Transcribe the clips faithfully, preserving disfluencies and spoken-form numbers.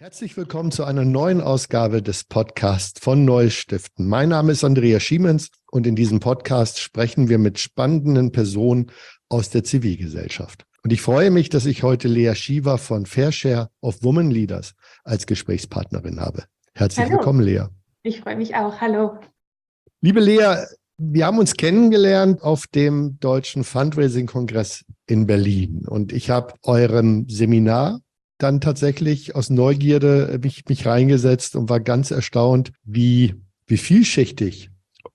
Herzlich willkommen zu einer neuen Ausgabe des Podcasts von Neues Stiften. Mein Name ist Andreas Schiemens und in diesem Podcast sprechen wir mit spannenden Personen aus der Zivilgesellschaft. Und ich freue mich, dass ich heute Lea Shiva von Fair Share of Women Leaders als Gesprächspartnerin habe. Herzlich Hallo. willkommen, Lea. Ich freue mich auch. Hallo. Liebe Lea, wir haben uns kennengelernt auf dem Deutschen Fundraising-Kongress in Berlin und ich habe eurem Seminar dann tatsächlich aus Neugierde mich, mich reingesetzt und war ganz erstaunt, wie, wie vielschichtig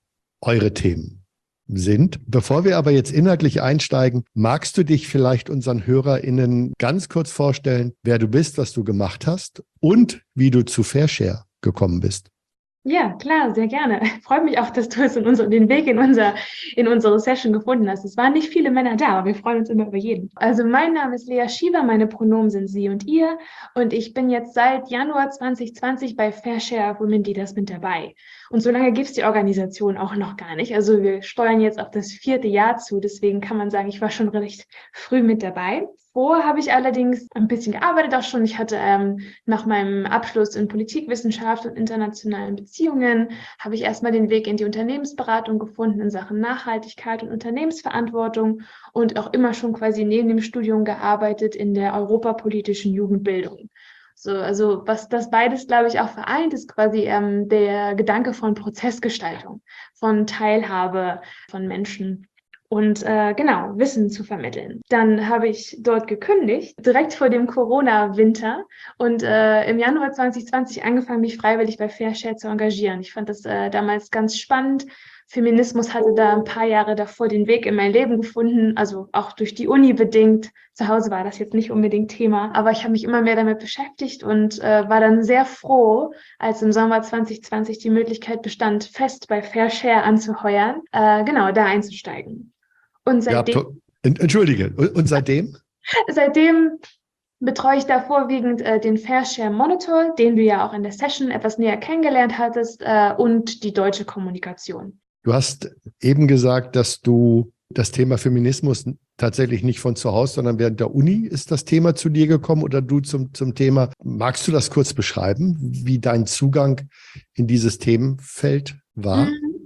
eure Themen sind. Bevor wir aber jetzt inhaltlich einsteigen, magst du dich vielleicht unseren HörerInnen ganz kurz vorstellen, wer du bist, was du gemacht hast und wie du zu Fair Share gekommen bist? Ja, klar, sehr gerne. Freut mich auch, dass du es in unser, den Weg in, unser, in unsere Session gefunden hast. Es waren nicht viele Männer da, aber wir freuen uns immer über jeden. Also mein Name ist Lea Shiva, meine Pronomen sind sie und ihr und ich bin jetzt seit Januar zwanzig zwanzig bei Fair Share of Women Leaders mit dabei. Und so lange gibt es die Organisation auch noch gar nicht. Also wir steuern jetzt auf das vierte Jahr zu, deswegen kann man sagen, ich war schon recht früh mit dabei. Vorher habe ich allerdings ein bisschen gearbeitet auch schon. Ich hatte ähm, nach meinem Abschluss in Politikwissenschaft und internationalen Beziehungen, habe ich erstmal den Weg in die Unternehmensberatung gefunden in Sachen Nachhaltigkeit und Unternehmensverantwortung und auch immer schon quasi neben dem Studium gearbeitet in der europapolitischen Jugendbildung. So, also was das beides, glaube ich, auch vereint, ist quasi ähm, der Gedanke von Prozessgestaltung, von Teilhabe von Menschen. Und äh, genau, Wissen zu vermitteln. Dann habe ich dort gekündigt, direkt vor dem Corona-Winter und äh, im Januar zwanzig zwanzig angefangen, mich freiwillig bei Fair Share zu engagieren. Ich fand das äh, damals ganz spannend. Feminismus hatte da ein paar Jahre davor den Weg in mein Leben gefunden, also auch durch die Uni bedingt. Zu Hause war das jetzt nicht unbedingt Thema, aber ich habe mich immer mehr damit beschäftigt und äh, war dann sehr froh, als im Sommer zwanzig zwanzig die Möglichkeit bestand, fest bei Fair Share anzuheuern, äh, genau, da einzusteigen. Und seitdem, Ja, entschuldige, und seitdem? seitdem betreue ich da vorwiegend äh, den Fair Share Monitor, den du ja auch in der Session etwas näher kennengelernt hattest, äh, und die deutsche Kommunikation. Du hast eben gesagt, dass du das Thema Feminismus tatsächlich nicht von zu Hause, sondern während der Uni ist das Thema zu dir gekommen oder du zum, zum Thema. Magst du das kurz beschreiben, wie dein Zugang in dieses Themenfeld war?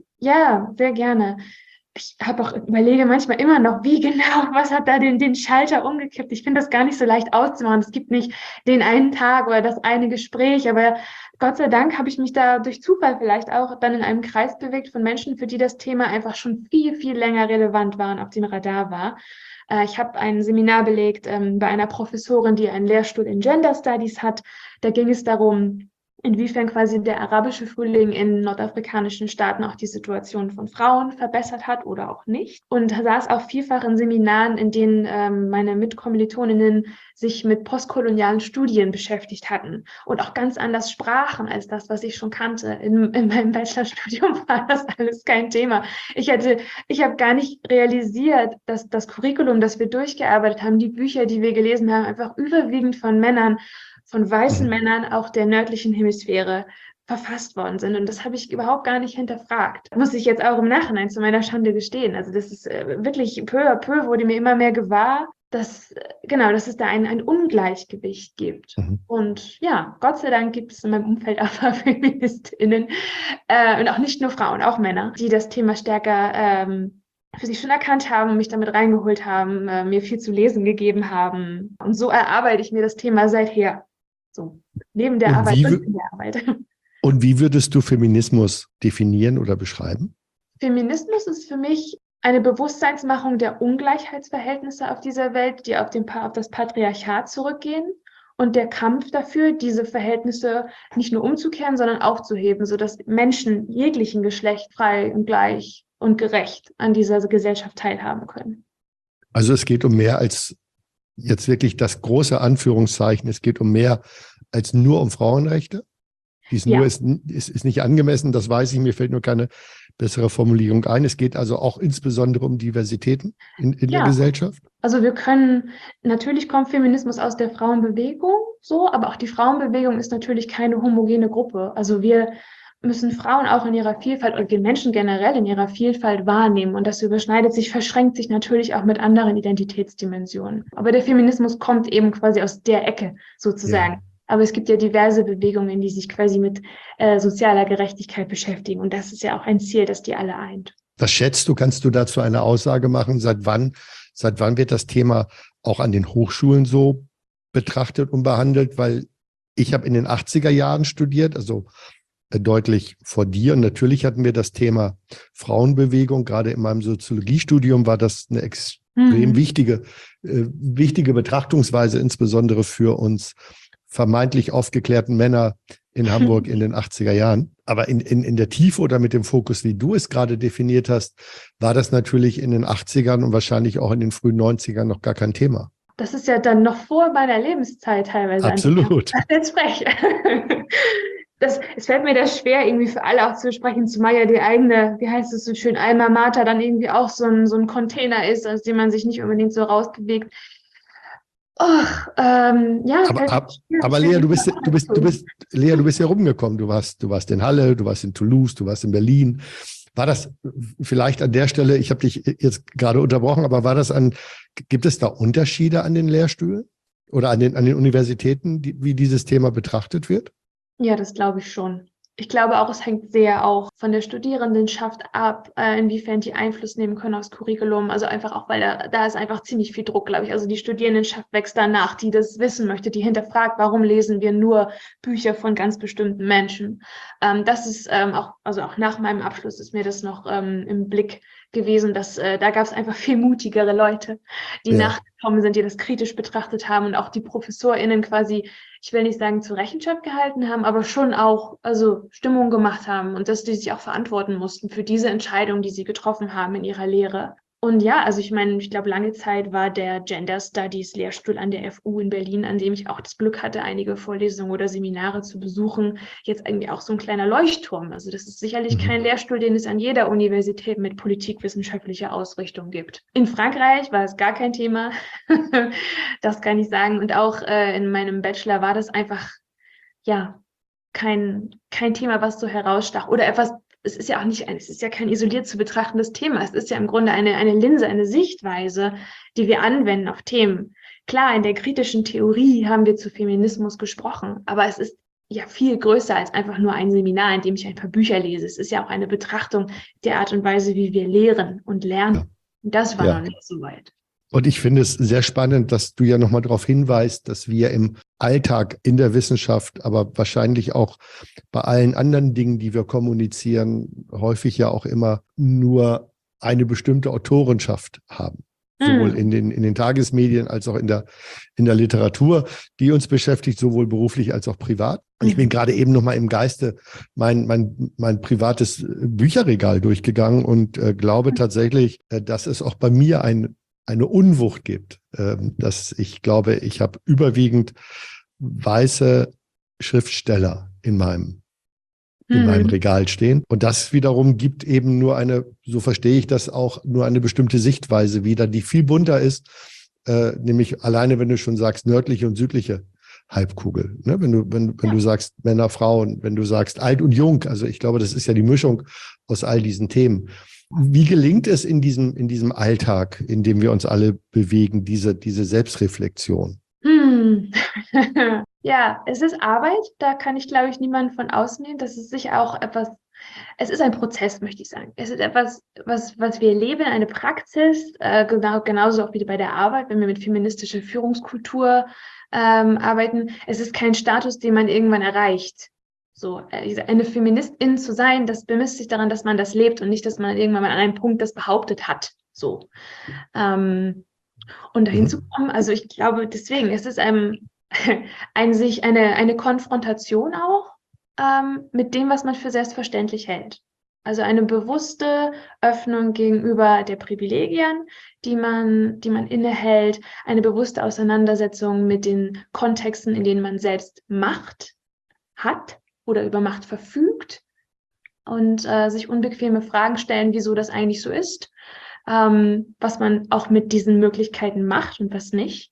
Ja, sehr gerne. Ich habe auch überlege manchmal immer noch, wie genau, was hat da den, den Schalter umgekippt? Ich finde das gar nicht so leicht auszumachen. Es gibt nicht den einen Tag oder das eine Gespräch, aber Gott sei Dank habe ich mich da durch Zufall vielleicht auch dann in einem Kreis bewegt von Menschen, für die das Thema einfach schon viel, viel länger relevant war und auf dem Radar war. Äh, ich habe ein Seminar belegt ähm, bei einer Professorin, die einen Lehrstuhl in Gender Studies hat. Da ging es darum, inwiefern quasi der arabische Frühling in nordafrikanischen Staaten auch die Situation von Frauen verbessert hat oder auch nicht. Und saß auch vielfach in Seminaren, in denen ähm, meine Mitkommilitoninnen sich mit postkolonialen Studien beschäftigt hatten und auch ganz anders sprachen als das, was ich schon kannte. In, in meinem Bachelorstudium war das alles kein Thema. Ich hätte, ich habe gar nicht realisiert, dass das Curriculum, das wir durchgearbeitet haben, die Bücher, die wir gelesen haben, einfach überwiegend von Männern, von weißen mhm. Männern auch der nördlichen Hemisphäre verfasst worden sind. Und das habe ich überhaupt gar nicht hinterfragt. Muss ich jetzt auch im Nachhinein zu meiner Schande gestehen. Also das ist äh, wirklich peu à peu wurde mir immer mehr gewahr, dass, äh, genau, dass es da ein, ein Ungleichgewicht gibt. Mhm. Und ja, Gott sei Dank gibt es in meinem Umfeld auch FeministInnen äh, und auch nicht nur Frauen, auch Männer, die das Thema stärker ähm, für sich schon erkannt haben, mich damit reingeholt haben, äh, mir viel zu lesen gegeben haben. Und so erarbeite ich mir das Thema seither. So, neben der und Arbeit und in der Arbeit. Und wie würdest du Feminismus definieren oder beschreiben? Feminismus ist für mich eine Bewusstseinsmachung der Ungleichheitsverhältnisse auf dieser Welt, die auf, den, auf das Patriarchat zurückgehen und der Kampf dafür, diese Verhältnisse nicht nur umzukehren, sondern aufzuheben, sodass Menschen jeglichen Geschlecht frei und gleich und gerecht an dieser Gesellschaft teilhaben können. Also es geht um mehr als jetzt wirklich das große Anführungszeichen, es geht um mehr als nur um Frauenrechte. Dies ja. nur ist, ist, ist nicht angemessen, das weiß ich, mir fällt nur keine bessere Formulierung ein. Es geht also auch insbesondere um Diversitäten in, in ja. der Gesellschaft. Also wir können, natürlich kommt Feminismus aus der Frauenbewegung, so, aber auch die Frauenbewegung ist natürlich keine homogene Gruppe. Also wir müssen Frauen auch in ihrer Vielfalt oder den Menschen generell in ihrer Vielfalt wahrnehmen. Und das überschneidet sich, verschränkt sich natürlich auch mit anderen Identitätsdimensionen. Aber der Feminismus kommt eben quasi aus der Ecke sozusagen. Ja. Aber es gibt ja diverse Bewegungen, die sich quasi mit äh, sozialer Gerechtigkeit beschäftigen. Und das ist ja auch ein Ziel, das die alle eint. Was schätzt du, kannst du dazu eine Aussage machen? Seit wann, seit wann wird das Thema auch an den Hochschulen so betrachtet und behandelt? Weil ich habe in den achtziger Jahren studiert, also deutlich vor dir. Und natürlich hatten wir das Thema Frauenbewegung. Gerade in meinem Soziologiestudium war das eine extrem mhm. wichtige, äh, wichtige Betrachtungsweise, insbesondere für uns vermeintlich aufgeklärten Männer in Hamburg in den achtziger Jahren. Aber in, in, in der Tiefe oder mit dem Fokus, wie du es gerade definiert hast, war das natürlich in den achtzigern und wahrscheinlich auch in den frühen neunzigern noch gar kein Thema. Das ist ja dann noch vor meiner Lebenszeit teilweise. Absolut. Das jetzt frech. Das, es fällt mir das schwer, irgendwie für alle auch zu sprechen, zumal ja die eigene, wie heißt es so schön, Alma Mater dann irgendwie auch so ein, so ein Container ist, aus dem man sich nicht unbedingt so rausbewegt. Och, ähm, ja, aber, ab, aber Lea, du bist, du bist, du bist, Lea, du bist ja rumgekommen. Du warst, du warst in Halle, du warst in Toulouse, du warst in Berlin. War das vielleicht an der Stelle, ich habe dich jetzt gerade unterbrochen, aber war das an, gibt es da Unterschiede an den Lehrstühlen oder an den, an den Universitäten, die, wie dieses Thema betrachtet wird? Ja, das glaube ich schon. Ich glaube auch, es hängt sehr auch von der Studierendenschaft ab, äh, inwiefern die Einfluss nehmen können aufs Curriculum. Also einfach auch, weil da, da ist einfach ziemlich viel Druck, glaube ich. Also die Studierendenschaft wächst danach, die das wissen möchte, die hinterfragt, warum lesen wir nur Bücher von ganz bestimmten Menschen. Ähm, das ist ähm, auch, also auch nach meinem Abschluss ist mir das noch ähm, im Blick gewesen, dass äh, da gab es einfach viel mutigere Leute, die ja. nachgekommen sind, die das kritisch betrachtet haben und auch die ProfessorInnen quasi, ich will nicht sagen zur Rechenschaft gehalten haben, aber schon auch also Stimmung gemacht haben und dass die sich auch verantworten mussten für diese Entscheidung, die sie getroffen haben in ihrer Lehre. Und ja, also ich meine, ich glaube, lange Zeit war der Gender Studies Lehrstuhl an der F U in Berlin, an dem ich auch das Glück hatte, einige Vorlesungen oder Seminare zu besuchen, jetzt irgendwie auch so ein kleiner Leuchtturm. Also das ist sicherlich mhm. kein Lehrstuhl, den es an jeder Universität mit politikwissenschaftlicher Ausrichtung gibt. In Frankreich war es gar kein Thema, das kann ich sagen. Und auch äh, in meinem Bachelor war das einfach, ja, kein, kein Thema, was so herausstach oder etwas. Es ist ja auch nicht, es ist ja kein isoliert zu betrachtendes Thema. Es ist ja im Grunde eine, eine Linse, eine Sichtweise, die wir anwenden auf Themen. Klar, in der kritischen Theorie haben wir zu Feminismus gesprochen, aber es ist ja viel größer als einfach nur ein Seminar, in dem ich ein paar Bücher lese. Es ist ja auch eine Betrachtung der Art und Weise, wie wir lehren und lernen. Ja. Und das war ja. noch nicht so weit. Und ich finde es sehr spannend, dass du ja nochmal darauf hinweist, dass wir im Alltag in der Wissenschaft, aber wahrscheinlich auch bei allen anderen Dingen, die wir kommunizieren, häufig ja auch immer nur eine bestimmte Autorenschaft haben. Mhm. Sowohl in den, in den Tagesmedien als auch in der, in der Literatur, die uns beschäftigt, sowohl beruflich als auch privat. Und ich bin gerade eben nochmal im Geiste mein, mein, mein privates Bücherregal durchgegangen und äh, glaube tatsächlich, äh, dass es auch bei mir ein eine Unwucht gibt, dass ich glaube, ich habe überwiegend weiße Schriftsteller in meinem, in hm. meinem Regal stehen. Und das wiederum gibt eben nur eine, so verstehe ich das auch, nur eine bestimmte Sichtweise wieder, die viel bunter ist, äh, nämlich alleine, wenn du schon sagst, nördliche und südliche Halbkugel. Ne? Wenn du, wenn, wenn ja. du sagst Männer, Frauen, wenn du sagst alt und jung, also ich glaube, das ist ja die Mischung aus all diesen Themen. Wie gelingt es in diesem, in diesem Alltag, in dem wir uns alle bewegen, diese, diese Selbstreflexion? Hm. Ja, es ist Arbeit, da kann ich, glaube ich, niemanden von ausnehmen. Das ist sicher auch etwas, es ist ein Prozess, möchte ich sagen. Es ist etwas, was, was wir leben, eine Praxis, äh, genau, genauso auch wie bei der Arbeit, wenn wir mit feministischer Führungskultur ähm, arbeiten. Es ist kein Status, den man irgendwann erreicht. So, eine Feministin zu sein, das bemisst sich daran, dass man das lebt und nicht, dass man irgendwann mal an einem Punkt das behauptet hat. So. Ähm, und dahin mhm. zu kommen, also ich glaube, deswegen, es ist ein, ein sich eine, eine Konfrontation auch ähm, mit dem, was man für selbstverständlich hält. Also eine bewusste Öffnung gegenüber der Privilegien, die man, die man innehält, eine bewusste Auseinandersetzung mit den Kontexten, in denen man selbst Macht hat oder über Macht verfügt und äh, sich unbequeme Fragen stellen, wieso das eigentlich so ist, ähm, was man auch mit diesen Möglichkeiten macht und was nicht.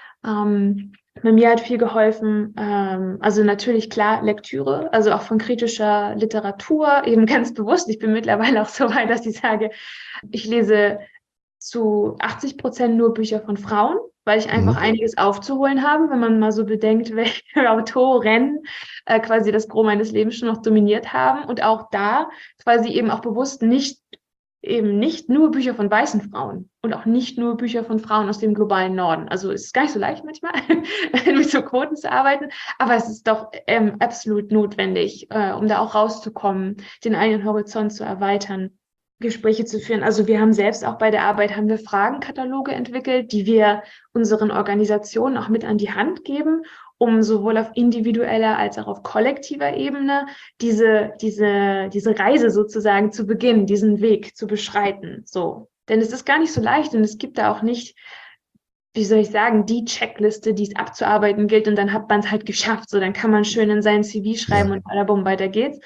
Ähm, bei mir hat viel geholfen, ähm, also natürlich klar Lektüre, also auch von kritischer Literatur, eben ganz bewusst. Ich bin mittlerweile auch so weit, dass ich sage, ich lese zu achtzig Prozent nur Bücher von Frauen, weil ich einfach Mhm. einiges aufzuholen habe, wenn man mal so bedenkt, welche Autoren äh, quasi das Gros meines Lebens schon noch dominiert haben und auch da quasi eben auch bewusst nicht eben nicht nur Bücher von weißen Frauen und auch nicht nur Bücher von Frauen aus dem globalen Norden. Also es ist gar nicht so leicht manchmal, mit so Quoten zu arbeiten, aber es ist doch ähm, absolut notwendig, äh, um da auch rauszukommen, den eigenen Horizont zu erweitern, Gespräche zu führen. Also wir haben selbst auch bei der Arbeit, haben wir Fragenkataloge entwickelt, die wir unseren Organisationen auch mit an die Hand geben, um sowohl auf individueller als auch auf kollektiver Ebene diese, diese, diese Reise sozusagen zu beginnen, diesen Weg zu beschreiten. So. Denn es ist gar nicht so leicht und es gibt da auch nicht, wie soll ich sagen, die Checkliste, die es abzuarbeiten gilt und dann hat man es halt geschafft. So, dann kann man schön in sein C V schreiben Ja. und bada weiter geht's.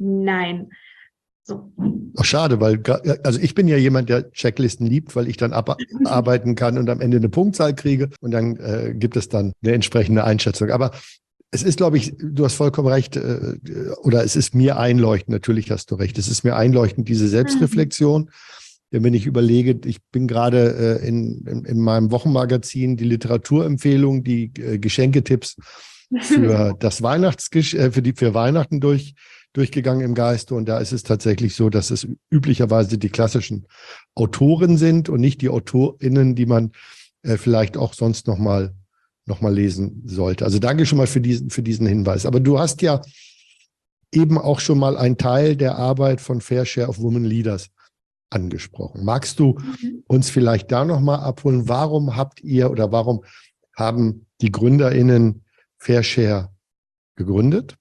Nein. So. Ach, schade, weil, ga- also ich bin ja jemand, der Checklisten liebt, weil ich dann abarbeiten kann und am Ende eine Punktzahl kriege und dann äh, gibt es dann eine entsprechende Einschätzung. Aber es ist, glaube ich, du hast vollkommen recht, äh, oder es ist mir einleuchtend, natürlich hast du recht, es ist mir einleuchtend, diese Selbstreflexion. Denn wenn ich überlege, ich bin gerade äh, in, in, in meinem Wochenmagazin die Literaturempfehlung, die äh, Geschenketipps für das Weihnachtsgesch äh, für die für Weihnachten durch durchgegangen im Geiste und da ist es tatsächlich so, dass es üblicherweise die klassischen Autoren sind und nicht die AutorInnen, die man äh, vielleicht auch sonst noch mal noch mal lesen sollte. Also danke schon mal für diesen für diesen Hinweis. Aber du hast ja eben auch schon mal einen Teil der Arbeit von Fair Share of Women Leaders angesprochen. Magst du uns vielleicht da noch mal abholen? Warum habt ihr oder warum haben die GründerInnen Fair Share gegründet?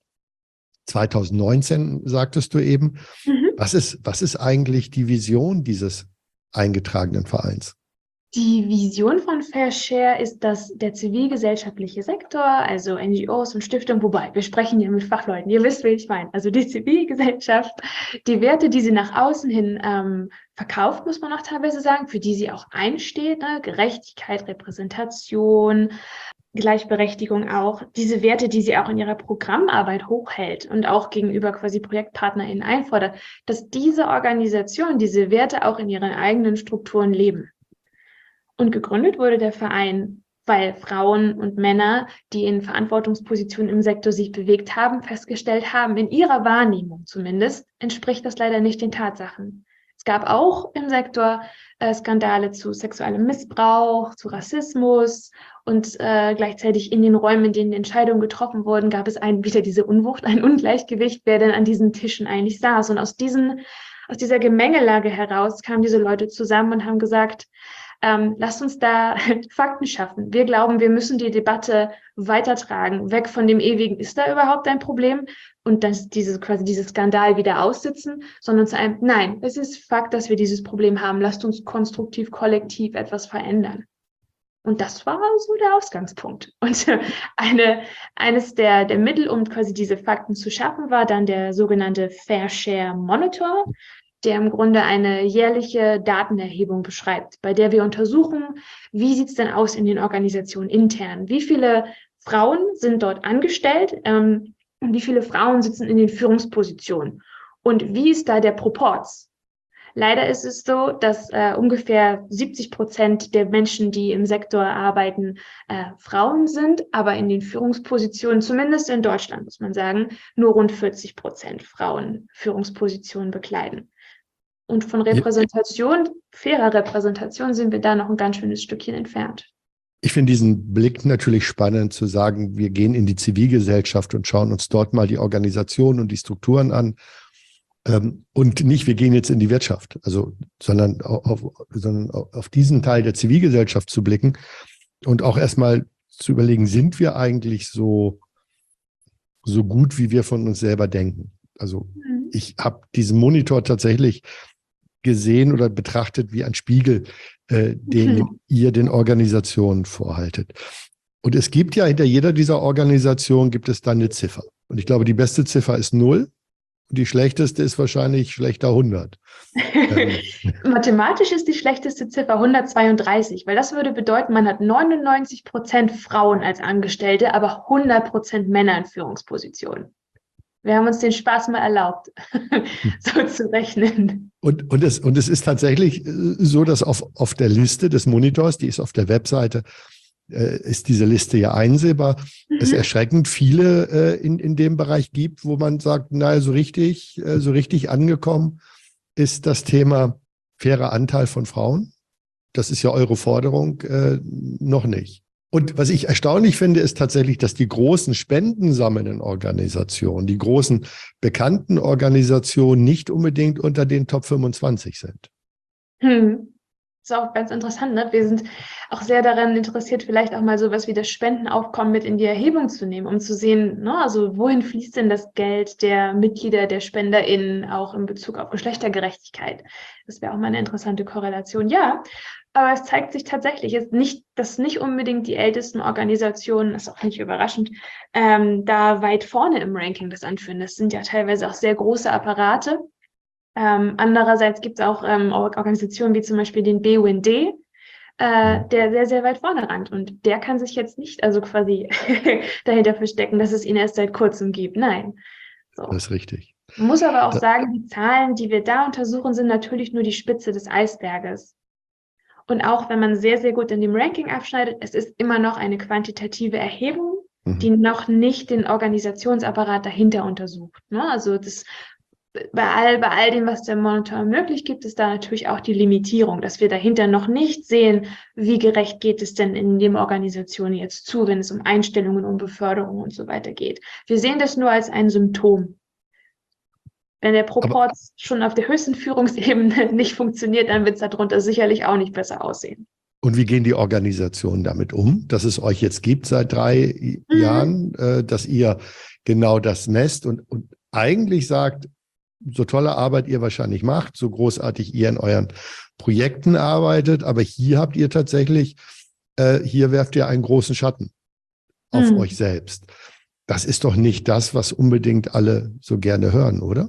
zwanzig neunzehn sagtest du eben. Mhm. Was ist, was ist eigentlich die Vision dieses eingetragenen Vereins? Die Vision von Fair Share ist, dass der zivilgesellschaftliche Sektor, also N G Os und Stiftungen, wobei wir sprechen ja mit Fachleuten, ihr wisst, wie ich meine, also die Zivilgesellschaft, die Werte, die sie nach außen hin ähm, verkauft, muss man auch teilweise sagen, für die sie auch einsteht, ne? Gerechtigkeit, Repräsentation, Gleichberechtigung auch, diese Werte, die sie auch in ihrer Programmarbeit hochhält und auch gegenüber quasi ProjektpartnerInnen einfordert, dass diese Organisation diese Werte auch in ihren eigenen Strukturen leben. Und gegründet wurde der Verein, weil Frauen und Männer, die in Verantwortungspositionen im Sektor sich bewegt haben, festgestellt haben, in ihrer Wahrnehmung zumindest, entspricht das leider nicht den Tatsachen. Es gab auch im Sektor äh, Skandale zu sexuellem Missbrauch, zu Rassismus und äh, gleichzeitig in den Räumen, in denen Entscheidungen getroffen wurden, gab es ein, wieder diese Unwucht, ein Ungleichgewicht, wer denn an diesen Tischen eigentlich saß. Und aus, diesen, aus dieser Gemengelage heraus kamen diese Leute zusammen und haben gesagt, Ähm, lasst uns da Fakten schaffen. Wir glauben, wir müssen die Debatte weitertragen, weg von dem ewigen, ist da überhaupt ein Problem? Und dann diese, quasi dieses Skandal wieder aussitzen, sondern zu einem, nein, es ist Fakt, dass wir dieses Problem haben. Lasst uns konstruktiv, kollektiv etwas verändern. Und das war so der Ausgangspunkt. Und eine, eines der, der Mittel, um quasi diese Fakten zu schaffen, war dann der sogenannte Fair Share Monitor, der im Grunde eine jährliche Datenerhebung beschreibt, bei der wir untersuchen, wie sieht es denn aus in den Organisationen intern? Wie viele Frauen sind dort angestellt? Ähm, und wie viele Frauen sitzen in den Führungspositionen? Und wie ist da der Proporz? Leider ist es so, dass äh, ungefähr siebzig Prozent der Menschen, die im Sektor arbeiten, äh, Frauen sind, aber in den Führungspositionen, zumindest in Deutschland, muss man sagen, nur rund vierzig Prozent Frauen Führungspositionen bekleiden. Und von Repräsentation, fairer Repräsentation, sind wir da noch ein ganz schönes Stückchen entfernt. Ich finde diesen Blick natürlich spannend, zu sagen, wir gehen in die Zivilgesellschaft und schauen uns dort mal die Organisation und die Strukturen an. Ähm, und nicht, wir gehen jetzt in die Wirtschaft, also, sondern auf, sondern auf diesen Teil der Zivilgesellschaft zu blicken und auch erstmal zu überlegen, sind wir eigentlich so, so gut, wie wir von uns selber denken? Also mhm. ich habe diesen Monitor tatsächlich gesehen oder betrachtet wie ein Spiegel, äh, den mhm. ihr den Organisationen vorhaltet. Und es gibt ja hinter jeder dieser Organisationen gibt es dann eine Ziffer. Und ich glaube, die beste Ziffer ist null und die schlechteste ist wahrscheinlich schlechter hundert. ähm. Mathematisch ist die schlechteste Ziffer hundertzweiunddreißig, weil das würde bedeuten, man hat neunundneunzig Prozent Frauen als Angestellte, aber hundert Prozent Männer in Führungspositionen. Wir haben uns den Spaß mal erlaubt, so zu rechnen. Und, und, es, und es ist tatsächlich so, dass auf, auf der Liste des Monitors, die ist auf der Webseite äh, ist diese Liste ja einsehbar, mhm. es erschreckend viele äh, in, in dem Bereich gibt, wo man sagt, naja, so richtig, äh, so richtig angekommen ist das Thema fairer Anteil von Frauen. Das ist ja eure Forderung, äh, noch nicht. Und was ich erstaunlich finde, ist tatsächlich, dass die großen spendensammelnden Organisationen, die großen bekannten Organisationen nicht unbedingt unter den Top fünfundzwanzig sind. Hm. Das ist auch ganz interessant, ne? Wir sind auch sehr daran interessiert, vielleicht auch mal sowas wie das Spendenaufkommen mit in die Erhebung zu nehmen, um zu sehen, ne, also wohin fließt denn das Geld der Mitglieder, der SpenderInnen auch in Bezug auf Geschlechtergerechtigkeit? Das wäre auch mal eine interessante Korrelation. Ja, aber es zeigt sich tatsächlich, ist nicht, dass nicht unbedingt die ältesten Organisationen, das ist auch nicht überraschend, ähm, da weit vorne im Ranking das anführen. Das sind ja teilweise auch sehr große Apparate. Ähm, andererseits gibt es auch ähm, Organisationen wie zum Beispiel den B U N D, äh, der sehr, sehr weit vorne rankt. Und der kann sich jetzt nicht also quasi dahinter verstecken, dass es ihn erst seit kurzem gibt. Nein. So. Das ist richtig. Man muss aber auch da, sagen, die Zahlen, die wir da untersuchen, sind natürlich nur die Spitze des Eisberges. Und auch wenn man sehr, sehr gut in dem Ranking abschneidet, es ist immer noch eine quantitative Erhebung, mhm. die noch nicht den Organisationsapparat dahinter untersucht. Ne? Also das, bei, all, bei all dem, was der Monitor möglich gibt, ist da natürlich auch die Limitierung, dass wir dahinter noch nicht sehen, wie gerecht geht es denn in den Organisationen jetzt zu, wenn es um Einstellungen, um Beförderung und so weiter geht. Wir sehen das nur als ein Symptom. Wenn der Proporz schon auf der höchsten Führungsebene nicht funktioniert, dann wird es darunter sicherlich auch nicht besser aussehen. Und wie gehen die Organisationen damit um, dass es euch jetzt gibt seit drei mhm. Jahren, äh, dass ihr genau das messt und, und eigentlich sagt, so tolle Arbeit ihr wahrscheinlich macht, so großartig ihr in euren Projekten arbeitet, aber hier habt ihr tatsächlich, äh, hier werft ihr einen großen Schatten auf mhm. euch selbst. Das ist doch nicht das, was unbedingt alle so gerne hören, oder?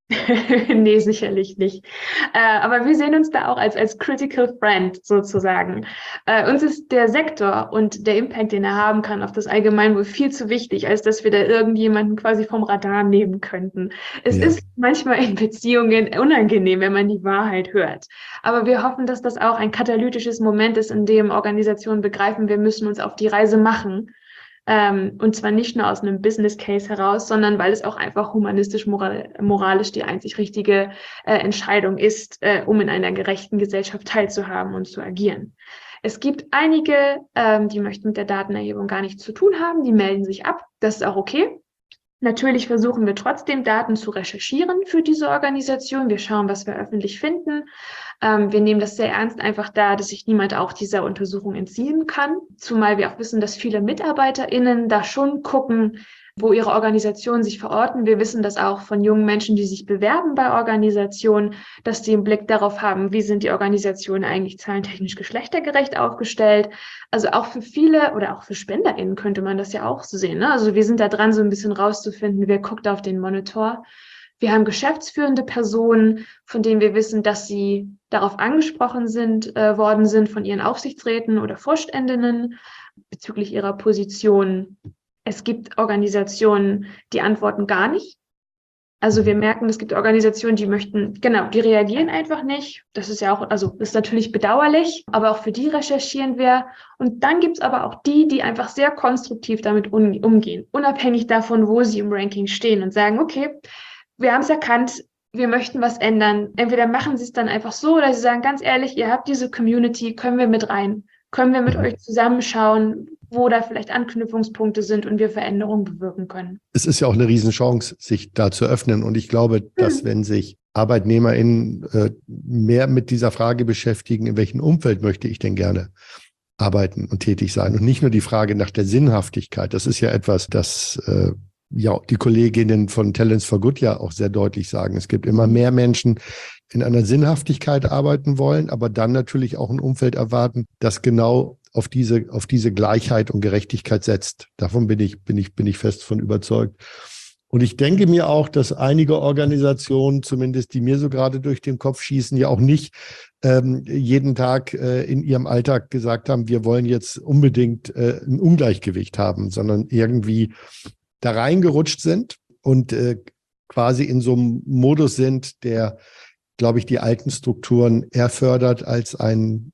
Nee, sicherlich nicht. Äh, aber wir sehen uns da auch als, als Critical Friend sozusagen. Äh, uns ist der Sektor und der Impact, den er haben kann auf das Allgemeinwohl viel zu wichtig, als dass wir da irgendjemanden quasi vom Radar nehmen könnten. Es ja. ist manchmal in Beziehungen unangenehm, wenn man die Wahrheit hört. Aber wir hoffen, dass das auch ein katalytisches Moment ist, in dem Organisationen begreifen, wir müssen uns auf die Reise machen. Ähm, und zwar nicht nur aus einem Business Case heraus, sondern weil es auch einfach humanistisch, moral, moralisch die einzig richtige äh, Entscheidung ist, äh, um in einer gerechten Gesellschaft teilzuhaben und zu agieren. Es gibt einige, ähm, die möchten mit der Datenerhebung gar nichts zu tun haben, die melden sich ab. Das ist auch okay. Natürlich versuchen wir trotzdem, Daten zu recherchieren für diese Organisation. Wir schauen, was wir öffentlich finden. Ähm, wir nehmen das sehr ernst, einfach da, dass sich niemand auch dieser Untersuchung entziehen kann. Zumal wir auch wissen, dass viele MitarbeiterInnen da schon gucken, wo ihre Organisationen sich verorten. Wir wissen das auch von jungen Menschen, die sich bewerben bei Organisationen, dass die einen Blick darauf haben, wie sind die Organisationen eigentlich zahlentechnisch geschlechtergerecht aufgestellt. Also auch für viele oder auch für SpenderInnen könnte man das ja auch so sehen. Ne? Also wir sind da dran, so ein bisschen rauszufinden, wer guckt auf den Monitor. Wir haben geschäftsführende Personen, von denen wir wissen, dass sie darauf angesprochen sind, äh, worden sind von ihren Aufsichtsräten oder Vorständinnen bezüglich ihrer Position. Es gibt Organisationen, die antworten gar nicht. Also wir merken, es gibt Organisationen, die möchten, genau, die reagieren einfach nicht. Das ist ja auch, also das ist natürlich bedauerlich, aber auch für die recherchieren wir. Und dann gibt es aber auch die, die einfach sehr konstruktiv damit um, umgehen, unabhängig davon, wo sie im Ranking stehen und sagen, okay, wir haben es erkannt, wir möchten was ändern. Entweder machen sie es dann einfach so oder sie sagen, ganz ehrlich, ihr habt diese Community, können wir mit rein? Können wir mit euch zusammenschauen, wo da vielleicht Anknüpfungspunkte sind und wir Veränderungen bewirken können? Es ist ja auch eine Riesenchance, sich da zu öffnen. Und ich glaube, dass wenn sich ArbeitnehmerInnen äh, mehr mit dieser Frage beschäftigen, in welchem Umfeld möchte ich denn gerne arbeiten und tätig sein? Und nicht nur die Frage nach der Sinnhaftigkeit. Das ist ja etwas, das äh, ja die Kolleginnen von Talents for Good ja auch sehr deutlich sagen. Es gibt immer mehr Menschen, in einer Sinnhaftigkeit arbeiten wollen, aber dann natürlich auch ein Umfeld erwarten, das genau auf diese, auf diese Gleichheit und Gerechtigkeit setzt. Davon bin ich, bin ich, bin ich fest von überzeugt. Und ich denke mir auch, dass einige Organisationen, zumindest die mir so gerade durch den Kopf schießen, ja auch nicht ähm, jeden Tag äh, in ihrem Alltag gesagt haben, wir wollen jetzt unbedingt äh, ein Ungleichgewicht haben, sondern irgendwie da reingerutscht sind und äh, quasi in so einem Modus sind, der, glaube ich, die alten Strukturen eher fördert als einen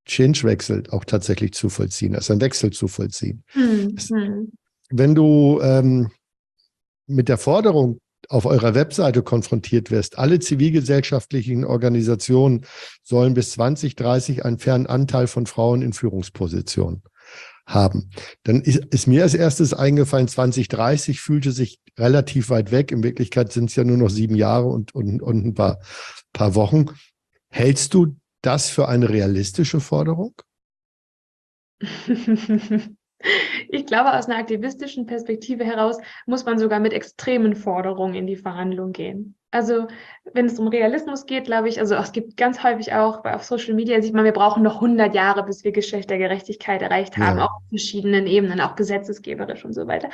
Changewechsel auch tatsächlich zu vollziehen, also einen Wechsel zu vollziehen. Hm, Es, hm. wenn du ähm, mit der Forderung auf eurer Webseite konfrontiert wirst, alle zivilgesellschaftlichen Organisationen sollen bis zwanzig dreißig einen fairen Anteil von Frauen in Führungspositionen haben. Dann ist, ist mir als erstes eingefallen, zwanzig dreißig fühlte sich relativ weit weg. In Wirklichkeit sind es ja nur noch sieben Jahre und, und, und ein paar, paar Wochen. Hältst du das für eine realistische Forderung? Ich glaube, aus einer aktivistischen Perspektive heraus muss man sogar mit extremen Forderungen in die Verhandlung gehen. Also wenn es um Realismus geht, glaube ich, also es gibt ganz häufig auch auf Social Media, sieht man, wir brauchen noch hundert Jahre, bis wir Geschlechtergerechtigkeit erreicht haben, Ja. auf verschiedenen Ebenen, auch gesetzesgeberisch und so weiter.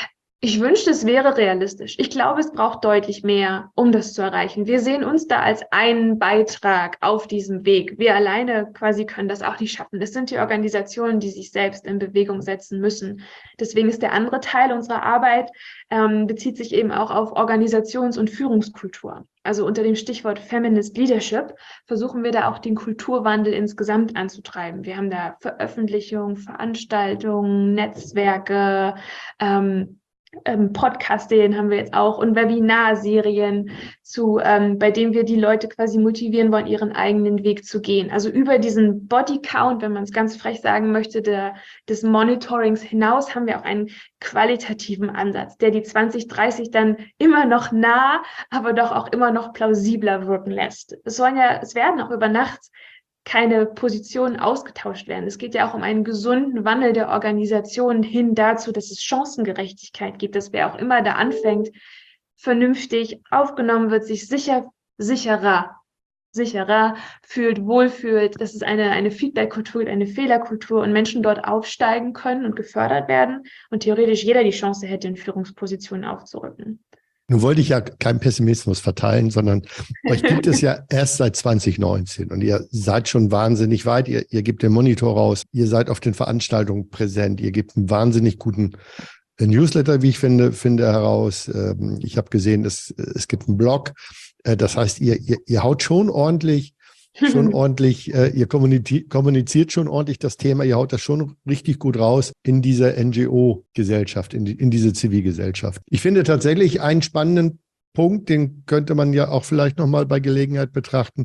Ich wünschte, es wäre realistisch. Ich glaube, es braucht deutlich mehr, um das zu erreichen. Wir sehen uns da als einen Beitrag auf diesem Weg. Wir alleine quasi können das auch nicht schaffen. Das sind die Organisationen, die sich selbst in Bewegung setzen müssen. Deswegen ist der andere Teil unserer Arbeit, ähm, bezieht sich eben auch auf Organisations- und Führungskultur. Also unter dem Stichwort Feminist Leadership versuchen wir da auch den Kulturwandel insgesamt anzutreiben. Wir haben da Veröffentlichungen, Veranstaltungen, Netzwerke, ähm, Ähm, Podcast-Serien haben wir jetzt auch und Webinarserien, zu, ähm, bei denen wir die Leute quasi motivieren wollen, ihren eigenen Weg zu gehen. Also über diesen Bodycount, wenn man es ganz frech sagen möchte, der, des Monitorings hinaus haben wir auch einen qualitativen Ansatz, der die zwanzig dreißig dann immer noch nah, aber doch auch immer noch plausibler wirken lässt. Es sollen ja, es werden auch über Nacht keine Positionen ausgetauscht werden. Es geht ja auch um einen gesunden Wandel der Organisation hin dazu, dass es Chancengerechtigkeit gibt, dass wer auch immer da anfängt, vernünftig aufgenommen wird, sich sicher, sicherer, sicherer fühlt, wohlfühlt, dass es eine, eine Feedback-Kultur, eine Fehlerkultur und Menschen dort aufsteigen können und gefördert werden und theoretisch jeder die Chance hätte, in Führungspositionen aufzurücken. Nun wollte ich ja keinen Pessimismus verteilen, sondern euch gibt es ja erst seit zwanzig neunzehn und ihr seid schon wahnsinnig weit. Ihr, ihr gebt den Monitor raus, ihr seid auf den Veranstaltungen präsent, ihr gebt einen wahnsinnig guten Newsletter, wie ich finde, finde heraus. Ich habe gesehen, es, es gibt einen Blog. Das heißt, ihr, ihr, ihr haut schon ordentlich, schon ordentlich, ihr kommuniziert schon ordentlich das Thema, ihr haut das schon richtig gut raus in diese N G O-Gesellschaft, in, die, in diese Zivilgesellschaft. Ich finde tatsächlich einen spannenden Punkt, den könnte man ja auch vielleicht nochmal bei Gelegenheit betrachten,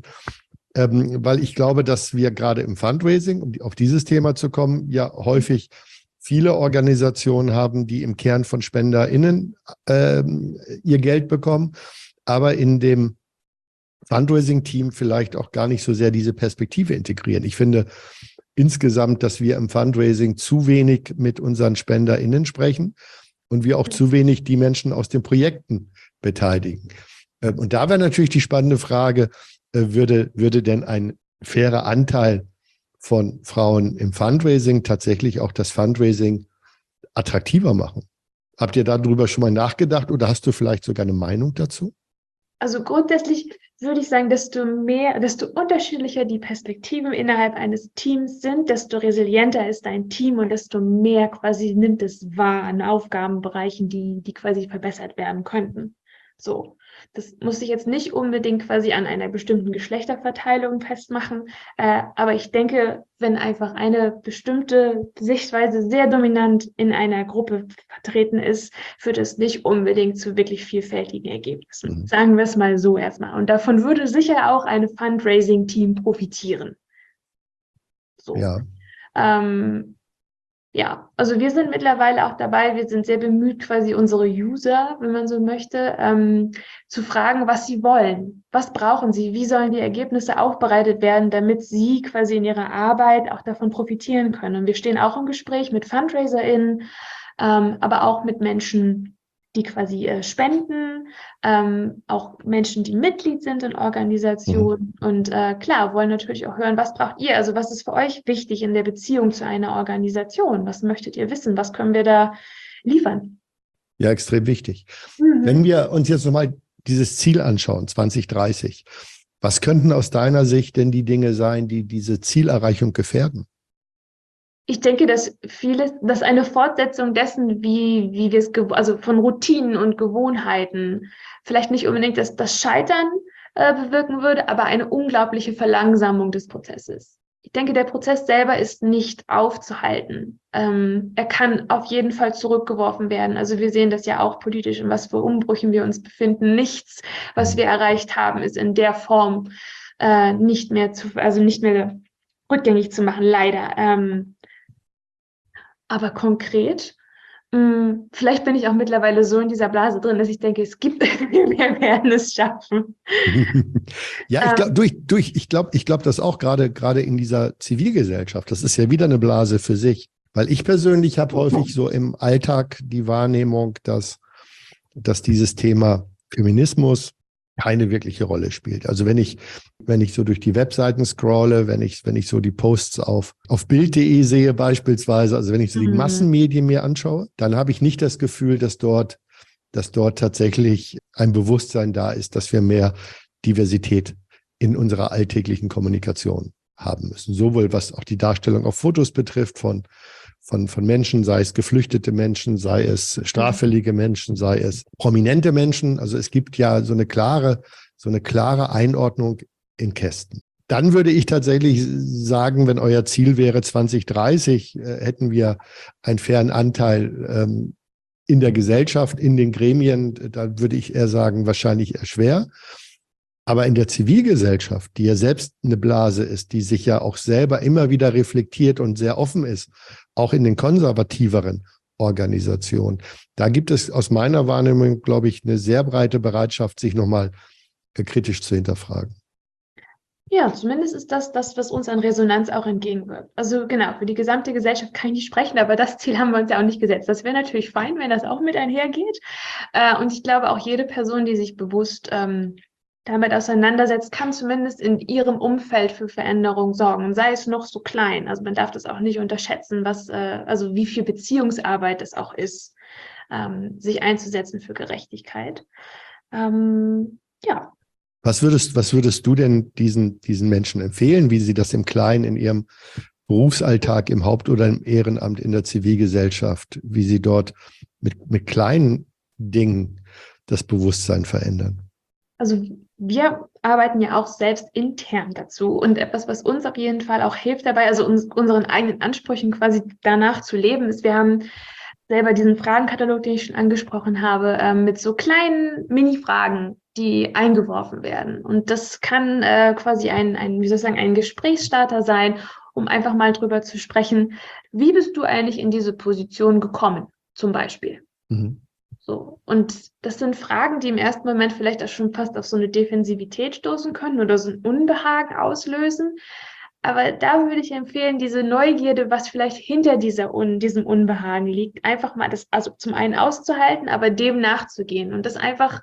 ähm, weil ich glaube, dass wir gerade im Fundraising, um auf dieses Thema zu kommen, ja häufig viele Organisationen haben, die im Kern von SpenderInnen ähm, ihr Geld bekommen, aber in dem Fundraising-Team vielleicht auch gar nicht so sehr diese Perspektive integrieren. Ich finde insgesamt, dass wir im Fundraising zu wenig mit unseren SpenderInnen sprechen und wir auch zu wenig die Menschen aus den Projekten beteiligen. Und da wäre natürlich die spannende Frage, würde, würde denn ein fairer Anteil von Frauen im Fundraising tatsächlich auch das Fundraising attraktiver machen? Habt ihr darüber schon mal nachgedacht oder hast du vielleicht sogar eine Meinung dazu? Also grundsätzlich würde ich sagen, desto mehr, desto unterschiedlicher die Perspektiven innerhalb eines Teams sind, desto resilienter ist dein Team und desto mehr quasi nimmt es wahr an Aufgabenbereichen, die, die quasi verbessert werden könnten. So. Das muss sich jetzt nicht unbedingt quasi an einer bestimmten Geschlechterverteilung festmachen, äh, aber ich denke, wenn einfach eine bestimmte Sichtweise sehr dominant in einer Gruppe vertreten ist, führt es nicht unbedingt zu wirklich vielfältigen Ergebnissen. Mhm. Sagen wir es mal so erstmal. Und davon würde sicher auch ein Fundraising-Team profitieren. So. Ja. Ähm, Ja, also wir sind mittlerweile auch dabei, wir sind sehr bemüht, quasi unsere User, wenn man so möchte, ähm, zu fragen, was sie wollen. Was brauchen sie? Wie sollen die Ergebnisse aufbereitet werden, damit sie quasi in ihrer Arbeit auch davon profitieren können? Und wir stehen auch im Gespräch mit FundraiserInnen, ähm, aber auch mit Menschen, die quasi äh, spenden, ähm, auch Menschen, die Mitglied sind in Organisationen mhm. und äh, klar, wollen natürlich auch hören, was braucht ihr, also was ist für euch wichtig in der Beziehung zu einer Organisation, was möchtet ihr wissen, was können wir da liefern? Ja, extrem wichtig. Mhm. Wenn wir uns jetzt nochmal dieses Ziel anschauen, zwanzig dreißig, was könnten aus deiner Sicht denn die Dinge sein, die diese Zielerreichung gefährden? Ich denke, dass vieles, dass eine Fortsetzung dessen, wie, wie wir es, also von Routinen und Gewohnheiten, vielleicht nicht unbedingt das, das Scheitern äh, bewirken würde, aber eine unglaubliche Verlangsamung des Prozesses. Ich denke, der Prozess selber ist nicht aufzuhalten. Ähm, er kann auf jeden Fall zurückgeworfen werden. Also wir sehen das ja auch politisch, in was für Umbrüchen wir uns befinden. Nichts, was wir erreicht haben, ist in der Form äh, nicht mehr zu, also nicht mehr rückgängig zu machen, leider. Ähm, aber konkret, mh, vielleicht bin ich auch mittlerweile so in dieser Blase drin, dass ich denke, es gibt, wir werden es schaffen. Ja, ich glaube, durch, durch, ich glaube, ich glaube, dass auch gerade, gerade in dieser Zivilgesellschaft, das ist ja wieder eine Blase für sich. Weil ich persönlich habe häufig so im Alltag die Wahrnehmung, dass, dass dieses Thema Feminismus keine wirkliche Rolle spielt. Also wenn ich, wenn ich so durch die Webseiten scrolle, wenn ich, wenn ich so die Posts auf, auf Bild punkt de sehe beispielsweise, also wenn ich so die Mhm. Massenmedien mir anschaue, dann habe ich nicht das Gefühl, dass dort, dass dort tatsächlich ein Bewusstsein da ist, dass wir mehr Diversität in unserer alltäglichen Kommunikation haben müssen. Sowohl was auch die Darstellung auf Fotos betrifft von Von, von Menschen, sei es geflüchtete Menschen, sei es straffällige Menschen, sei es prominente Menschen. Also es gibt ja so eine klare, so eine klare Einordnung in Kästen. Dann würde ich tatsächlich sagen, wenn euer Ziel wäre zwanzig dreißig, äh, hätten wir einen fairen Anteil ähm, in der Gesellschaft, in den Gremien. Da würde ich eher sagen, wahrscheinlich eher schwer. Aber in der Zivilgesellschaft, die ja selbst eine Blase ist, die sich ja auch selber immer wieder reflektiert und sehr offen ist, auch in den konservativeren Organisationen, da gibt es aus meiner Wahrnehmung, glaube ich, eine sehr breite Bereitschaft, sich nochmal kritisch zu hinterfragen. Ja, zumindest ist das das, was uns an Resonanz auch entgegenwirkt. Also genau, für die gesamte Gesellschaft kann ich nicht sprechen, aber das Ziel haben wir uns ja auch nicht gesetzt. Das wäre natürlich fein, wenn das auch mit einhergeht. Äh, und ich glaube, auch jede Person, die sich bewusst ähm, damit auseinandersetzt, kann zumindest in ihrem Umfeld für Veränderung sorgen, sei es noch so klein. Also man darf das auch nicht unterschätzen, was, äh, also wie viel Beziehungsarbeit es auch ist, ähm, sich einzusetzen für Gerechtigkeit. Ähm, ja. Was würdest, was würdest du denn diesen, diesen Menschen empfehlen, wie sie das im Kleinen in ihrem Berufsalltag, im Haupt- oder im Ehrenamt, in der Zivilgesellschaft, wie sie dort mit, mit kleinen Dingen das Bewusstsein verändern? Also wir arbeiten ja auch selbst intern dazu und etwas, was uns auf jeden Fall auch hilft dabei, also uns, unseren eigenen Ansprüchen quasi danach zu leben, ist, wir haben selber diesen Fragenkatalog, den ich schon angesprochen habe, äh, mit so kleinen Mini-Fragen, die eingeworfen werden. Und das kann äh, quasi ein, ein, wie soll ich sagen, ein Gesprächsstarter sein, um einfach mal drüber zu sprechen, wie bist du eigentlich in diese Position gekommen, zum Beispiel. Mhm. So. Und das sind Fragen, die im ersten Moment vielleicht auch schon fast auf so eine Defensivität stoßen können oder so ein Unbehagen auslösen. Aber da würde ich empfehlen, diese Neugierde, was vielleicht hinter dieser Un- diesem Unbehagen liegt, einfach mal das, also zum einen auszuhalten, aber dem nachzugehen und das einfach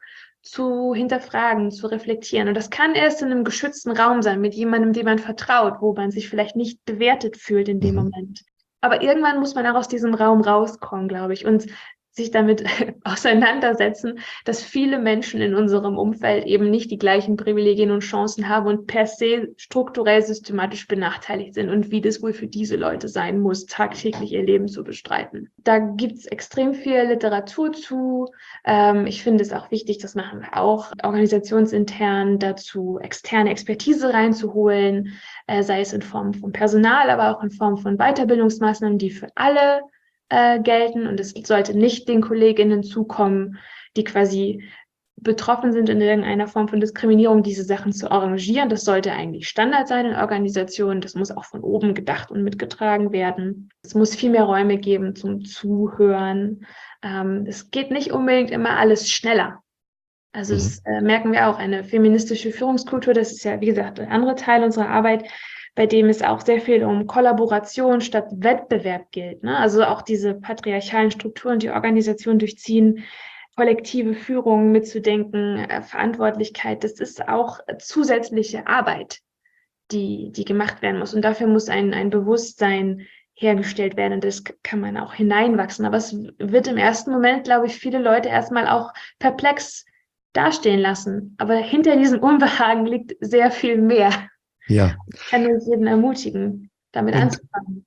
zu hinterfragen, zu reflektieren. Und das kann erst in einem geschützten Raum sein, mit jemandem, dem man vertraut, wo man sich vielleicht nicht bewertet fühlt in dem mhm. Moment. Aber irgendwann muss man auch aus diesem Raum rauskommen, glaube ich, und sich damit auseinandersetzen, dass viele Menschen in unserem Umfeld eben nicht die gleichen Privilegien und Chancen haben und per se strukturell systematisch benachteiligt sind und wie das wohl für diese Leute sein muss, tagtäglich ihr Leben zu bestreiten. Da gibt es extrem viel Literatur zu. Ähm, ich finde es auch wichtig, das machen wir auch, organisationsintern dazu externe Expertise reinzuholen, äh, sei es in Form von Personal, aber auch in Form von Weiterbildungsmaßnahmen, die für alle Äh, gelten und es sollte nicht den KollegInnen zukommen, die quasi betroffen sind in irgendeiner Form von Diskriminierung, diese Sachen zu arrangieren. Das sollte eigentlich Standard sein in Organisationen. Das muss auch von oben gedacht und mitgetragen werden. Es muss viel mehr Räume geben zum Zuhören. Ähm, es geht nicht unbedingt immer alles schneller. Also mhm. das äh, merken wir auch. Eine feministische Führungskultur, das ist ja, wie gesagt, ein anderer Teil unserer Arbeit, bei dem es auch sehr viel um Kollaboration statt Wettbewerb gilt. Ne? Also auch diese patriarchalen Strukturen, die Organisation durchziehen, kollektive Führung mitzudenken, äh, Verantwortlichkeit, das ist auch zusätzliche Arbeit, die, die gemacht werden muss. Und dafür muss ein, ein Bewusstsein hergestellt werden. Und das kann man auch hineinwachsen. Aber es wird im ersten Moment, glaube ich, viele Leute erstmal auch perplex dastehen lassen. Aber hinter diesem Unbehagen liegt sehr viel mehr. Ja. Ich kann uns jeden ermutigen, damit und, anzufangen.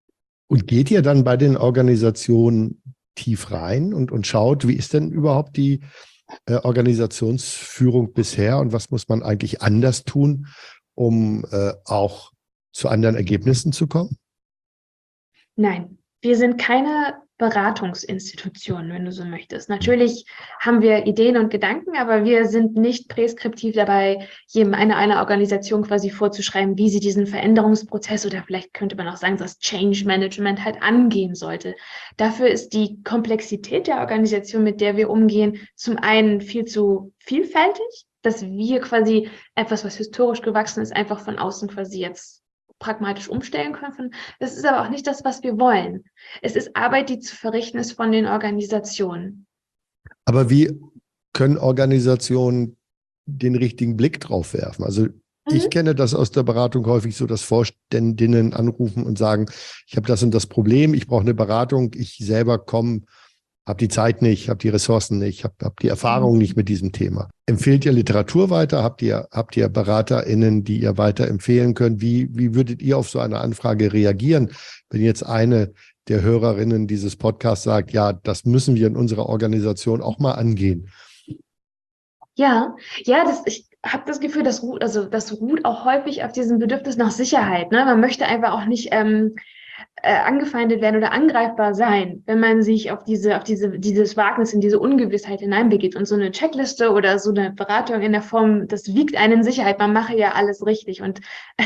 Und geht ihr dann bei den Organisationen tief rein und, und schaut, wie ist denn überhaupt die äh, Organisationsführung bisher und was muss man eigentlich anders tun, um äh, auch zu anderen Ergebnissen zu kommen? Nein, wir sind keine Beratungsinstitution, wenn du so möchtest. Natürlich haben wir Ideen und Gedanken, aber wir sind nicht präskriptiv dabei, jedem eine, einer Organisation quasi vorzuschreiben, wie sie diesen Veränderungsprozess oder vielleicht könnte man auch sagen, das Change Management halt angehen sollte. Dafür ist die Komplexität der Organisation, mit der wir umgehen, zum einen viel zu vielfältig, dass wir quasi etwas, was historisch gewachsen ist, einfach von außen quasi jetzt pragmatisch umstellen können. Das ist aber auch nicht das, was wir wollen. Es ist Arbeit, die zu verrichten ist von den Organisationen. Aber wie können Organisationen den richtigen Blick drauf werfen? Also mhm. ich kenne das aus der Beratung häufig so, dass Vorständinnen anrufen und sagen, ich habe das und das Problem, ich brauche eine Beratung, ich selber komme, habe die Zeit nicht, habe die Ressourcen nicht, habe hab die Erfahrung nicht mit diesem Thema. Empfehlt ihr Literatur weiter? Habt ihr, habt ihr BeraterInnen, die ihr weiter empfehlen könnt? Wie, wie würdet ihr auf so eine Anfrage reagieren, wenn jetzt eine der Hörerinnen dieses Podcasts sagt, ja, das müssen wir in unserer Organisation auch mal angehen? Ja, ja, das, ich habe das Gefühl, das ruht, also das ruht auch häufig auf diesem Bedürfnis nach Sicherheit. Ne? Man möchte einfach auch nicht ähm, äh, angefeindet werden oder angreifbar sein, wenn man sich auf diese, auf diese, dieses Wagnis in diese Ungewissheit hineinbegibt. Und so eine Checkliste oder so eine Beratung in der Form, das wiegt einen in Sicherheit, man mache ja alles richtig. Und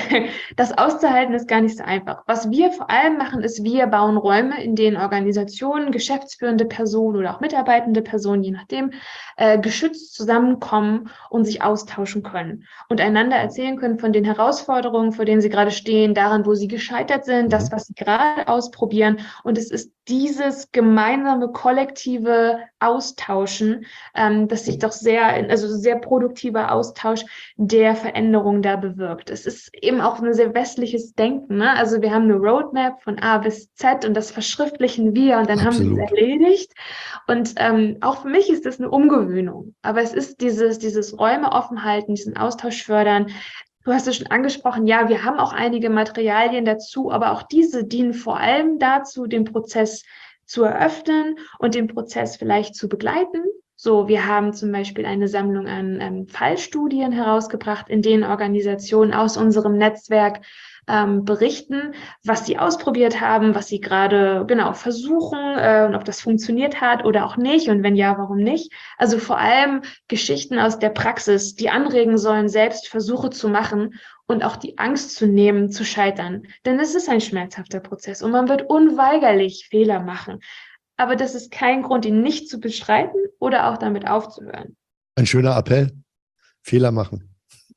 das auszuhalten ist gar nicht so einfach. Was wir vor allem machen, ist, wir bauen Räume, in denen Organisationen, geschäftsführende Personen oder auch mitarbeitende Personen, je nachdem, äh, geschützt zusammenkommen und sich austauschen können und einander erzählen können von den Herausforderungen, vor denen sie gerade stehen, daran, wo sie gescheitert sind, mhm. das, was sie gerade ausprobieren. Und es ist dieses gemeinsame, kollektive Austauschen, ähm, das sich doch sehr, also sehr produktiver Austausch der Veränderung da bewirkt. Es ist eben auch ein sehr westliches Denken. Ne? Also wir haben eine Roadmap von A bis Z und das verschriftlichen wir und dann Absolut. Haben wir es erledigt. Und ähm, auch für mich ist das eine Umgewöhnung. Aber es ist dieses, dieses Räume offen halten, diesen Austausch fördern. Du hast es schon angesprochen, ja, wir haben auch einige Materialien dazu, aber auch diese dienen vor allem dazu, den Prozess zu eröffnen und den Prozess vielleicht zu begleiten. So, wir haben zum Beispiel eine Sammlung an ähm, Fallstudien herausgebracht, in denen Organisationen aus unserem Netzwerk ähm, berichten, was sie ausprobiert haben, was sie gerade genau versuchen äh, und ob das funktioniert hat oder auch nicht und wenn ja, warum nicht. Also vor allem Geschichten aus der Praxis, die anregen sollen, selbst Versuche zu machen und auch die Angst zu nehmen, zu scheitern. Denn es ist ein schmerzhafter Prozess und man wird unweigerlich Fehler machen. Aber das ist kein Grund, ihn nicht zu bestreiten oder auch damit aufzuhören. Ein schöner Appell. Fehler machen.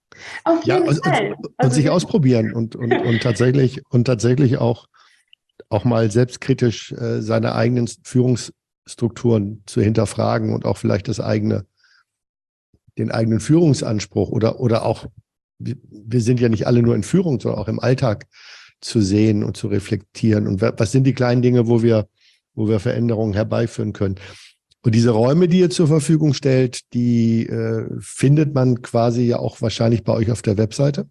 Auf jeden ja, und, Fall. Und, also und sich ausprobieren und, und, und tatsächlich und tatsächlich auch, auch mal selbstkritisch äh, seine eigenen Führungsstrukturen zu hinterfragen und auch vielleicht das eigene, den eigenen Führungsanspruch oder, oder auch, wir sind ja nicht alle nur in Führung, sondern auch im Alltag zu sehen und zu reflektieren. Und was sind die kleinen Dinge, wo wir wo wir Veränderungen herbeiführen können. Und diese Räume, die ihr zur Verfügung stellt, die äh, findet man quasi ja auch wahrscheinlich bei euch auf der Webseite?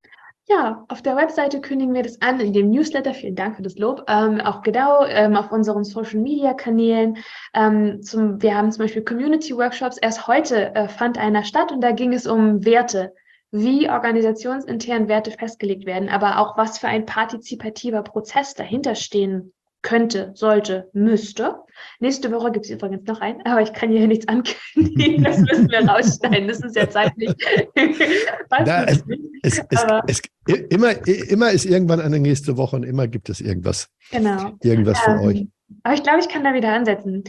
Ja, auf der Webseite kündigen wir das an, in dem Newsletter, vielen Dank für das Lob, ähm, auch genau, ähm, auf unseren Social-Media-Kanälen. Ähm, zum, wir haben zum Beispiel Community-Workshops, erst heute äh, fand einer statt und da ging es um Werte, wie organisationsintern Werte festgelegt werden, aber auch was für ein partizipativer Prozess dahinter stehen könnte, sollte, müsste. Nächste Woche gibt es übrigens noch einen, aber ich kann hier nichts ankündigen, das müssen wir rausschneiden, das ist ja zeitlich. Da, es, es, es, es, immer, immer ist irgendwann eine nächste Woche und immer gibt es irgendwas. Genau. Irgendwas von ähm, euch. Aber ich glaube, ich kann da wieder ansetzen.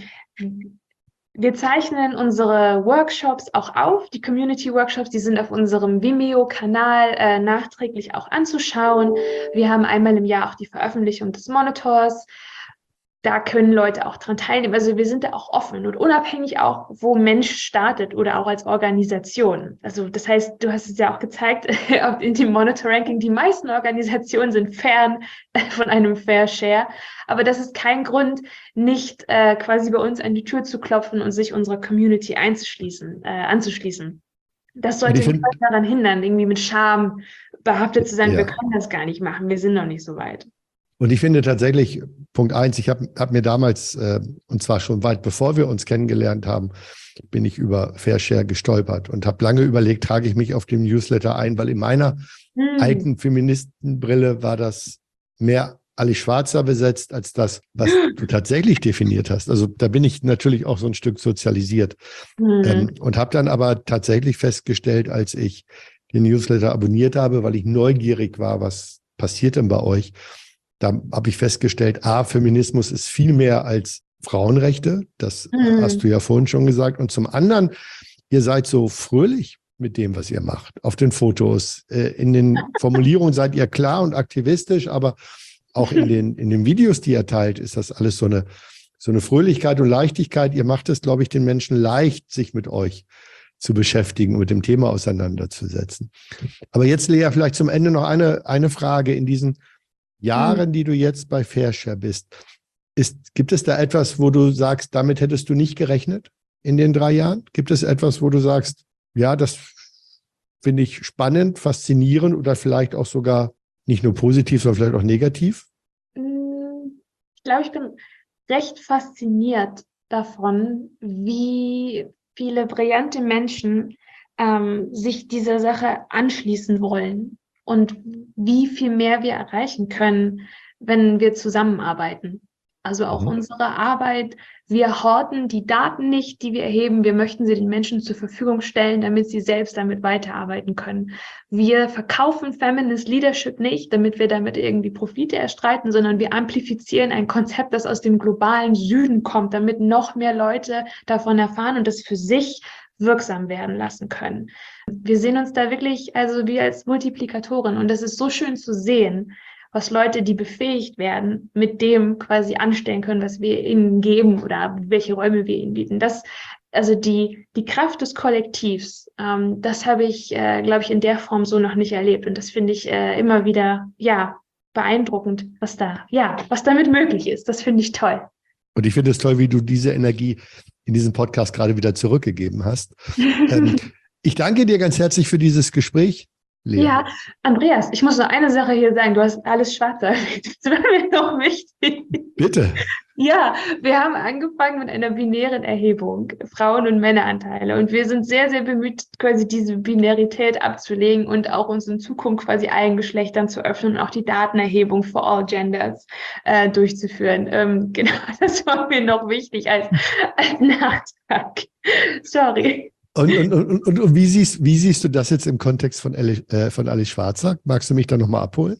Wir zeichnen unsere Workshops auch auf. Die Community-Workshops, die sind auf unserem Vimeo-Kanal äh, nachträglich auch anzuschauen. Wir haben einmal im Jahr auch die Veröffentlichung des Monitors. Da können Leute auch dran teilnehmen. Also wir sind da auch offen und unabhängig auch, wo Mensch startet oder auch als Organisation. Also das heißt, du hast es ja auch gezeigt in dem Monitor-Ranking, die meisten Organisationen sind fern von einem Fair Share. Aber das ist kein Grund, nicht äh, quasi bei uns an die Tür zu klopfen und sich unserer Community einzuschließen, äh, anzuschließen. Das sollte find, nicht daran hindern, irgendwie mit Scham behaftet zu sein, ja. wir können das gar nicht machen, wir sind noch nicht so weit. Und ich finde tatsächlich, Punkt eins, ich habe hab mir damals, äh, und zwar schon weit bevor wir uns kennengelernt haben, bin ich über Fair Share gestolpert und habe lange überlegt, trage ich mich auf dem Newsletter ein, weil in meiner hm. alten Feministenbrille war das mehr Alice Schwarzer besetzt als das, was du tatsächlich definiert hast. Also da bin ich natürlich auch so ein Stück sozialisiert hm. ähm, und habe dann aber tatsächlich festgestellt, als ich den Newsletter abonniert habe, weil ich neugierig war, was passiert denn bei euch, da habe ich festgestellt, A, Feminismus ist viel mehr als Frauenrechte. Das mhm. hast du ja vorhin schon gesagt. Und zum anderen, ihr seid so fröhlich mit dem, was ihr macht. Auf den Fotos, äh, in den Formulierungen seid ihr klar und aktivistisch, aber auch in den, in den Videos, die ihr teilt, ist das alles so eine, so eine Fröhlichkeit und Leichtigkeit. Ihr macht es, glaube ich, den Menschen leicht, sich mit euch zu beschäftigen und mit dem Thema auseinanderzusetzen. Aber jetzt, Lea, vielleicht zum Ende noch eine, eine Frage in diesen Jahren, die du jetzt bei Fair Share bist. Ist, gibt es da etwas, wo du sagst, damit hättest du nicht gerechnet in den drei Jahren? Gibt es etwas, wo du sagst, ja, das finde ich spannend, faszinierend oder vielleicht auch sogar nicht nur positiv, sondern vielleicht auch negativ? Ich glaube, ich bin recht fasziniert davon, wie viele brillante Menschen ähm, sich dieser Sache anschließen wollen. Und wie viel mehr wir erreichen können, wenn wir zusammenarbeiten. Also auch mhm. unsere Arbeit, wir horten die Daten nicht, die wir erheben. Wir möchten sie den Menschen zur Verfügung stellen, damit sie selbst damit weiterarbeiten können. Wir verkaufen Feminist Leadership nicht, damit wir damit irgendwie Profite erstreiten, sondern wir amplifizieren ein Konzept, das aus dem globalen Süden kommt, damit noch mehr Leute davon erfahren und das für sich wirksam werden lassen können. Wir sehen uns da wirklich also wie als Multiplikatoren und das ist so schön zu sehen, was Leute, die befähigt werden, mit dem quasi anstellen können, was wir ihnen geben oder welche Räume wir ihnen bieten. Das, also die, die Kraft des Kollektivs, ähm, das habe ich, äh, glaube ich, in der Form so noch nicht erlebt und das finde ich äh, immer wieder, ja, beeindruckend, was da, ja, was damit möglich ist. Das finde ich toll. Und ich finde es toll, wie du diese Energie in diesem Podcast gerade wieder zurückgegeben hast. ähm, ich danke dir ganz herzlich für dieses Gespräch, Lea. Ja, Andreas, ich muss noch eine Sache hier sagen. Du hast alles schwarz erwähnt. Das wäre mir noch wichtig. Bitte. Ja, wir haben angefangen mit einer binären Erhebung, Frauen- und Männeranteile. Und wir sind sehr, sehr bemüht, quasi diese Binarität abzulegen und auch uns in Zukunft quasi allen Geschlechtern zu öffnen und auch die Datenerhebung for all genders äh, durchzuführen. Ähm, genau, das war mir noch wichtig als, als Nachtrag. Sorry. Und, und, und, und, und wie, siehst, wie siehst du das jetzt im Kontext von Alice, äh, von Alice Schwarzer? Magst du mich da nochmal abholen?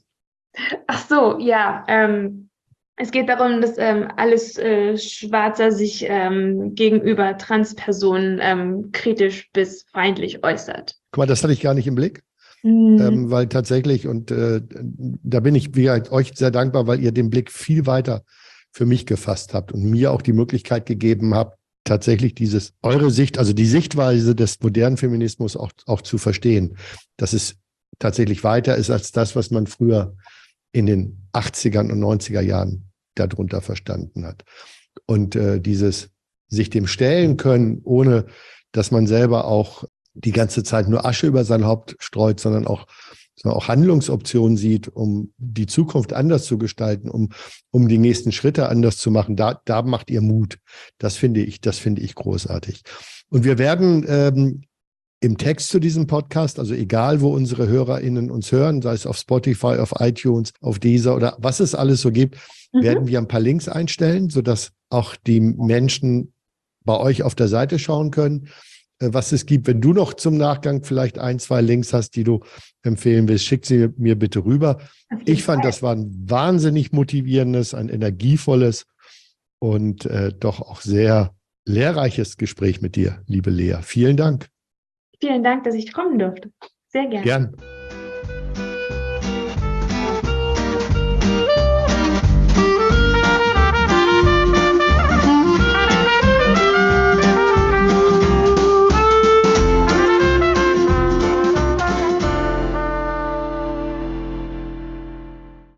Ach so, ja. Ähm, es geht darum, dass ähm, Alice äh, Schwarzer sich ähm, gegenüber Transpersonen ähm, kritisch bis feindlich äußert. Guck mal, das hatte ich gar nicht im Blick. Mhm. Ähm, weil tatsächlich, und äh, da bin ich wie gesagt, euch sehr dankbar, weil ihr den Blick viel weiter für mich gefasst habt und mir auch die Möglichkeit gegeben habt, tatsächlich dieses, eure Sicht, also die Sichtweise des modernen Feminismus auch, auch zu verstehen, dass es tatsächlich weiter ist als das, was man früher in den achtzigern und neunziger Jahren darunter verstanden hat. Und äh, dieses sich dem stellen können, ohne dass man selber auch die ganze Zeit nur Asche über sein Haupt streut, sondern auch sondern auch Handlungsoptionen sieht, um die Zukunft anders zu gestalten, um, um die nächsten Schritte anders zu machen. Da, da macht ihr Mut. Das finde ich, das finde ich großartig. Und wir werden ähm, im Text zu diesem Podcast, also egal, wo unsere HörerInnen uns hören, sei es auf Spotify, auf iTunes, auf Deezer oder was es alles so gibt, mhm. werden wir ein paar Links einstellen, sodass auch die Menschen bei euch auf der Seite schauen können, was es gibt. Wenn du noch zum Nachgang vielleicht ein, zwei Links hast, die du empfehlen willst, schick sie mir bitte rüber. Ich fand, das war ein wahnsinnig motivierendes, ein energievolles und äh, doch auch sehr lehrreiches Gespräch mit dir, liebe Lea. Vielen Dank. Vielen Dank, dass ich kommen durfte. Sehr gerne. Gern.